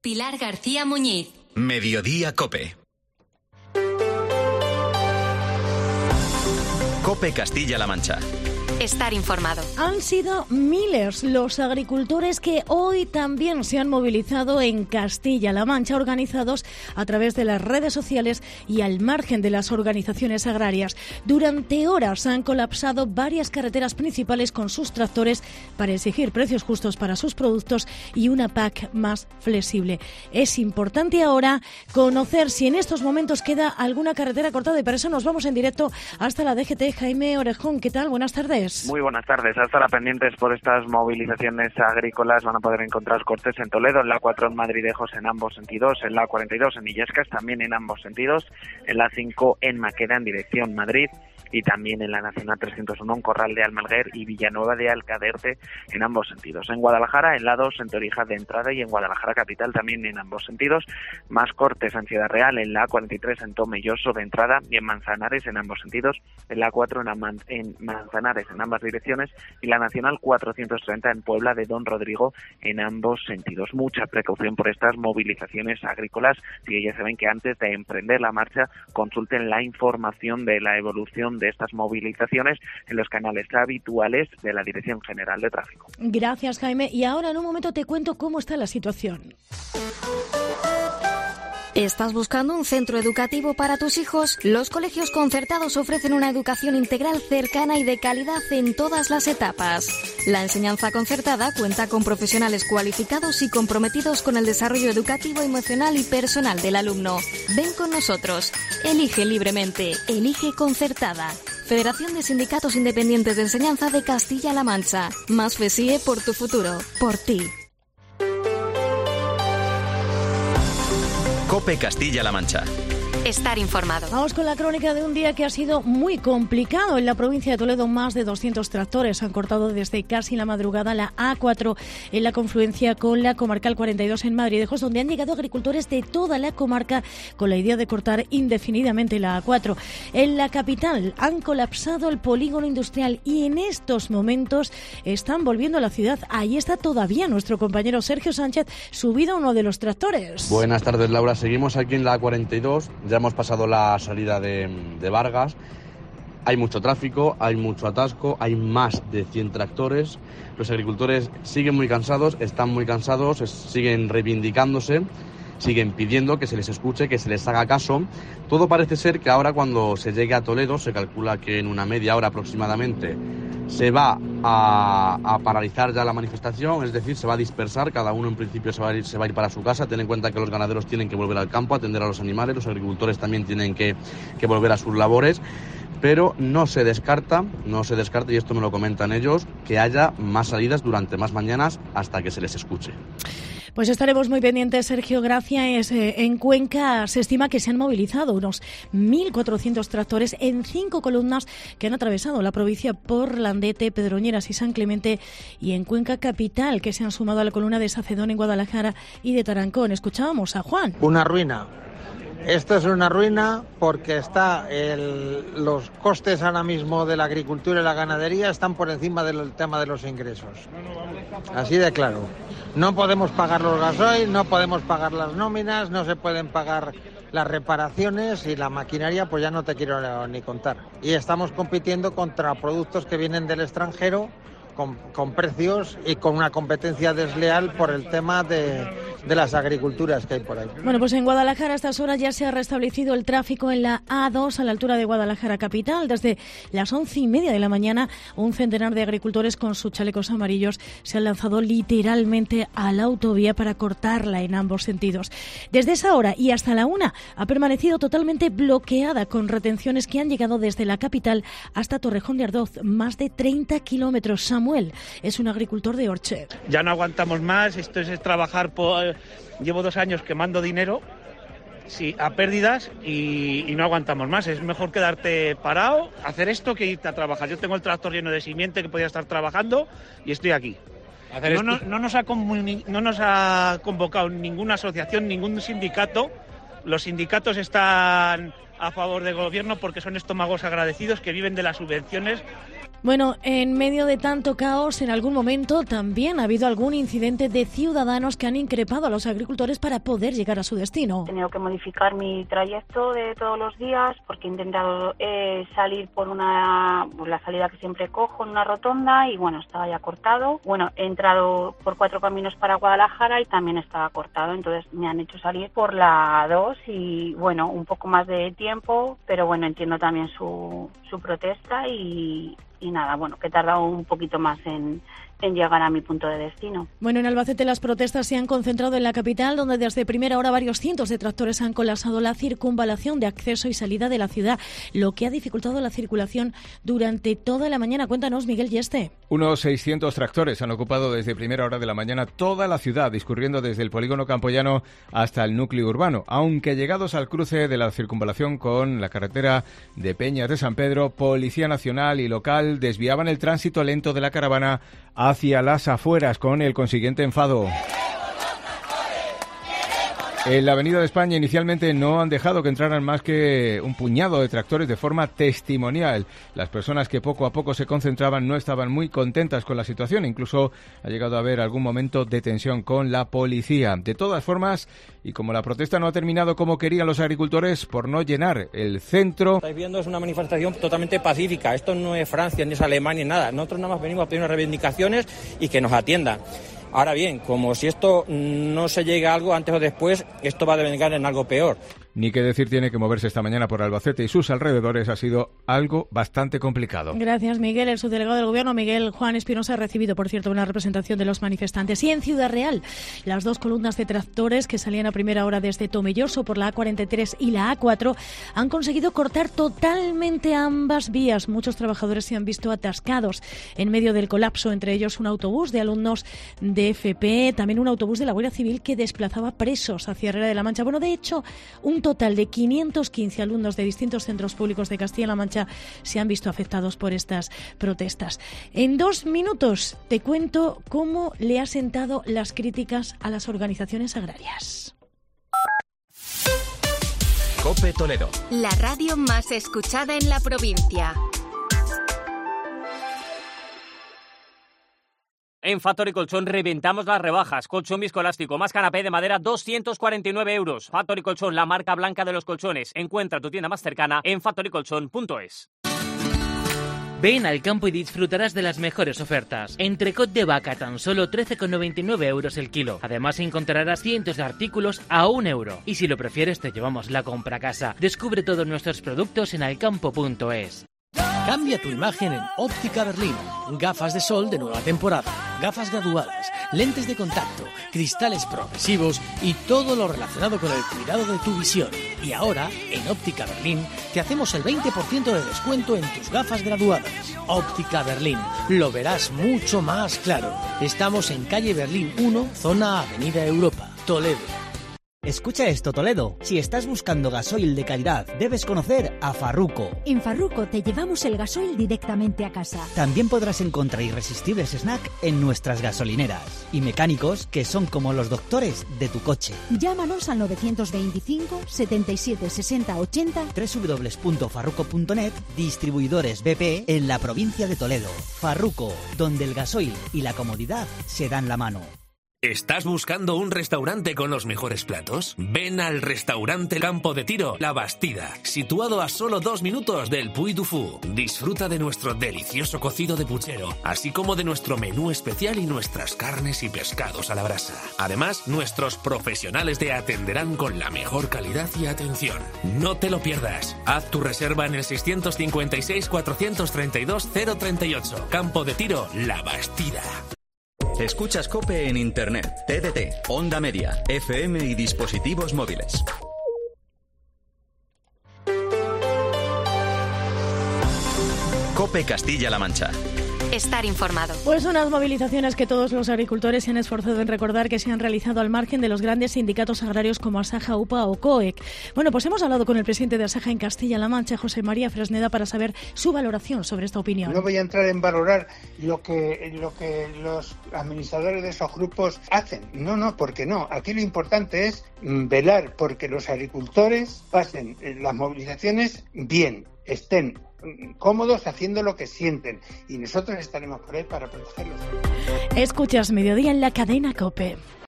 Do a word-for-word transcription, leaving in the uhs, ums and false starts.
Pilar García Muñiz. Mediodía COPE. COPE Castilla-La Mancha. Estar informado. Han sido miles los agricultores que hoy también se han movilizado en Castilla-La Mancha, organizados a través de las redes sociales y al margen de las organizaciones agrarias. Durante horas han colapsado varias carreteras principales con sus tractores para exigir precios justos para sus productos y una P A C más flexible. Es importante ahora conocer si en estos momentos queda alguna carretera cortada y para eso nos vamos en directo hasta la D G T. Jaime Orejón, ¿qué tal? Buenas tardes. Muy buenas tardes. Hasta la pendientes por estas movilizaciones agrícolas. Van a poder encontrar cortes en Toledo, en la cuatro en Madridejos en ambos sentidos, en la cuarenta y dos en Illescas también en ambos sentidos, en la cinco en Maqueda en dirección Madrid y también en la Nacional trescientos uno en Corral de Almaguer y Villanueva de Alcaderte en ambos sentidos. En Guadalajara, en la dos en Torija de entrada y en Guadalajara capital también en ambos sentidos. Más cortes en Ciudad Real, en la cuarenta y tres en Tomelloso de entrada y en Manzanares en ambos sentidos, en la cuatro en, Man- en Manzanares en ambas direcciones y la Nacional cuatrocientos treinta en Puebla de Don Rodrigo en ambos sentidos. Mucha precaución por estas movilizaciones agrícolas. Si ya saben que antes de emprender la marcha consulten la información de la evolución de estas movilizaciones en los canales habituales de la Dirección General de Tráfico. Gracias, Jaime. Y ahora en un momento te cuento cómo está la situación. ¿Estás buscando un centro educativo para tus hijos? Los colegios concertados ofrecen una educación integral cercana y de calidad en todas las etapas. La enseñanza concertada cuenta con profesionales cualificados y comprometidos con el desarrollo educativo, emocional y personal del alumno. Ven con nosotros. Elige libremente. Elige Concertada. Federación de Sindicatos Independientes de Enseñanza de Castilla-La Mancha. Más FESIE por tu futuro. Por ti. COPE Castilla-La Mancha. Estar informado. Vamos con la crónica de un día que ha sido muy complicado. En la provincia de Toledo, más de doscientos tractores han cortado desde casi la madrugada la A cuatro en la confluencia con la comarcal cuarenta y dos en Madridejos, donde han llegado agricultores de toda la comarca con la idea de cortar indefinidamente la A cuatro. En la capital han colapsado el polígono industrial y en estos momentos están volviendo a la ciudad. Ahí está todavía nuestro compañero Sergio Sánchez subido a uno de los tractores. Buenas tardes, Laura. Seguimos aquí en la A cuarenta y dos. Ya hemos pasado la salida de, de Vargas. Hay mucho tráfico, hay mucho atasco, hay más de cien tractores. Los agricultores siguen muy cansados, están muy cansados, es, siguen reivindicándose, siguen pidiendo que se les escuche, que se les haga caso. Todo parece ser que ahora cuando se llegue a Toledo, se calcula que en una media hora aproximadamente se va a, a paralizar ya la manifestación, es decir, se va a dispersar, cada uno en principio se va a ir, se va a ir para su casa. Ten en cuenta que los ganaderos tienen que volver al campo, atender a los animales, los agricultores también tienen que, que volver a sus labores, pero no se descarta, no se descarta, y esto me lo comentan ellos, que haya más salidas durante más mañanas hasta que se les escuche. Pues estaremos muy pendientes, Sergio. Gracias. En Cuenca se estima que se han movilizado unos mil cuatrocientos tractores en cinco columnas que han atravesado la provincia por Landete, Pedroñeras y San Clemente, y en Cuenca capital, que se han sumado a la columna de Sacedón en Guadalajara y de Tarancón. Escuchábamos a Juan. Una ruina. Esto es una ruina porque está el, los costes ahora mismo de la agricultura y la ganadería están por encima del tema de los ingresos. Así de claro. No podemos pagar los gasoil, no podemos pagar las nóminas, no se pueden pagar las reparaciones y la maquinaria, pues ya no te quiero ni contar. Y estamos compitiendo contra productos que vienen del extranjero con, con precios y con una competencia desleal por el tema de, de las agriculturas que hay por ahí. Bueno, pues en Guadalajara a estas horas ya se ha restablecido el tráfico en la A dos a la altura de Guadalajara capital. Desde las once y media de la mañana, un centenar de agricultores con sus chalecos amarillos se han lanzado literalmente a la autovía para cortarla en ambos sentidos. Desde esa hora y hasta la una ha permanecido totalmente bloqueada, con retenciones que han llegado desde la capital hasta Torrejón de Ardoz, más de treinta kilómetros. Samuel es un agricultor de Orche. Ya no aguantamos más, esto es trabajar por... Llevo dos años quemando dinero sí, a pérdidas y, y no aguantamos más. Es mejor quedarte parado, hacer esto, que irte a trabajar. Yo tengo el tractor lleno de simiente que podía estar trabajando y estoy aquí. No, no, no, nos ha, no nos ha convocado ninguna asociación, ningún sindicato. Los sindicatos están a favor del gobierno porque son estómagos agradecidos que viven de las subvenciones. Bueno, en medio de tanto caos, en algún momento también ha habido algún incidente de ciudadanos que han increpado a los agricultores para poder llegar a su destino. He tenido que modificar mi trayecto de todos los días porque he intentado eh, salir por una por la salida que siempre cojo en una rotonda y bueno, estaba ya cortado. Bueno, he entrado por cuatro caminos para Guadalajara y también estaba cortado, entonces me han hecho salir por la dos y bueno, un poco más de tiempo, pero bueno, entiendo también su, su protesta y, y nada, bueno, que he tardado un poquito más en, en llegar a mi punto de destino. Bueno, en Albacete las protestas se han concentrado en la capital, donde desde primera hora varios cientos de tractores han colapsado la circunvalación de acceso y salida de la ciudad, lo que ha dificultado la circulación durante toda la mañana. Cuéntanos, Miguel Yeste. Unos seiscientos tractores han ocupado desde primera hora de la mañana toda la ciudad, discurriendo desde el polígono Campoyano hasta el núcleo urbano, aunque llegados al cruce de la circunvalación con la carretera de Peñas de San Pedro, Policía Nacional y local desviaban el tránsito lento de la caravana hacia las afueras, con el consiguiente enfado. En la Avenida de España inicialmente no han dejado que entraran más que un puñado de tractores de forma testimonial. Las personas que poco a poco se concentraban no estaban muy contentas con la situación. Incluso ha llegado a haber algún momento de tensión con la policía. De todas formas, y como la protesta no ha terminado como querían los agricultores por no llenar el centro... Estáis viendo, es una manifestación totalmente pacífica. Esto no es Francia, ni es Alemania, ni nada. Nosotros nada más venimos a pedir unas reivindicaciones y que nos atiendan. Ahora bien, como si esto no se llega a algo antes o después, esto va a devengar en algo peor. Ni qué decir tiene que moverse esta mañana por Albacete y sus alrededores ha sido algo bastante complicado. Gracias, Miguel. El subdelegado del Gobierno, Miguel Juan Espinosa, ha recibido, por cierto, una representación de los manifestantes. Y en Ciudad Real, las dos columnas de tractores que salían a primera hora desde Tomelloso por la A cuarenta y tres y la A cuatro han conseguido cortar totalmente ambas vías. Muchos trabajadores se han visto atascados en medio del colapso, entre ellos un autobús de alumnos de F P, también un autobús de la Guardia Civil que desplazaba presos hacia Herrera de la Mancha. Bueno, de hecho, un total de quinientos quince alumnos de distintos centros públicos de Castilla-La Mancha se han visto afectados por estas protestas. En dos minutos te cuento cómo le ha sentado las críticas a las organizaciones agrarias. COPE Toledo. La radio más escuchada en la provincia. En Factory Colchón reventamos las rebajas. Colchón viscoelástico más canapé de madera, doscientos cuarenta y nueve euros. Factory Colchón, la marca blanca de los colchones. Encuentra tu tienda más cercana en factory colchón punto es. Ven al campo y disfrutarás de las mejores ofertas. Entrecot de vaca, tan solo trece con noventa y nueve euros el kilo. Además encontrarás cientos de artículos a un euro. Y si lo prefieres te llevamos la compra a casa. Descubre todos nuestros productos en alcampo punto es. Cambia tu imagen en Óptica Berlín. Gafas de sol de nueva temporada, gafas graduadas, lentes de contacto, cristales progresivos y todo lo relacionado con el cuidado de tu visión. Y ahora, en Óptica Berlín, te hacemos el veinte por ciento de descuento en tus gafas graduadas. Óptica Berlín, lo verás mucho más claro. Estamos en calle Berlín uno, zona Avenida Europa, Toledo. Escucha esto, Toledo. Si estás buscando gasoil de calidad, debes conocer a Farruco. En Farruco te llevamos el gasoil directamente a casa. También podrás encontrar irresistibles snack en nuestras gasolineras. Y mecánicos que son como los doctores de tu coche. Llámanos al novecientos veinticinco, setenta y siete, sesenta, ochenta. doble u doble u doble u punto farruco punto net, distribuidores B P en la provincia de Toledo. Farruco, donde el gasoil y la comodidad se dan la mano. ¿Estás buscando un restaurante con los mejores platos? Ven al restaurante Campo de Tiro, La Bastida, situado a solo dos minutos del Puy du Fou. Disfruta de nuestro delicioso cocido de puchero, así como de nuestro menú especial y nuestras carnes y pescados a la brasa. Además, nuestros profesionales te atenderán con la mejor calidad y atención. No te lo pierdas. Haz tu reserva en el seiscientos cincuenta y seis, cuatrocientos treinta y dos, cero treinta y ocho. Campo de Tiro, La Bastida. Escuchas COPE en Internet, T D T, Onda Media, F M y dispositivos móviles. COPE Castilla-La Mancha. Estar informado. Pues unas movilizaciones que todos los agricultores se han esforzado en recordar que se han realizado al margen de los grandes sindicatos agrarios como Asaja, U P A o COEC. Bueno, pues hemos hablado con el presidente de Asaja en Castilla-La Mancha, José María Fresneda, para saber su valoración sobre esta opinión. No voy a entrar en valorar lo que, lo que los administradores de esos grupos hacen. No, no, porque no. Aquí lo importante es velar porque los agricultores pasen las movilizaciones bien, estén cómodos haciendo lo que sienten y nosotros estaremos por ahí para protegerlos. Escuchas Mediodía en la cadena COPE.